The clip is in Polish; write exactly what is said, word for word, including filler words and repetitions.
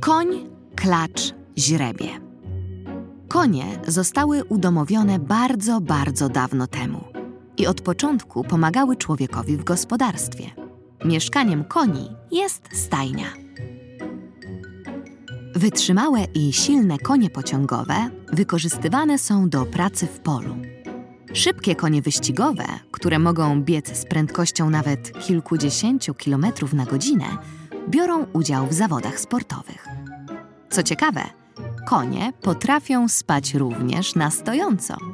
Koń, klacz, źrebie. Konie zostały udomowione bardzo, bardzo dawno temu i od początku pomagały człowiekowi w gospodarstwie. Mieszkaniem koni jest stajnia. Wytrzymałe i silne konie pociągowe wykorzystywane są do pracy w polu. Szybkie konie wyścigowe, które mogą biec z prędkością nawet kilkudziesięciu kilometrów na godzinę, biorą udział w zawodach sportowych. Co ciekawe, konie potrafią spać również na stojąco.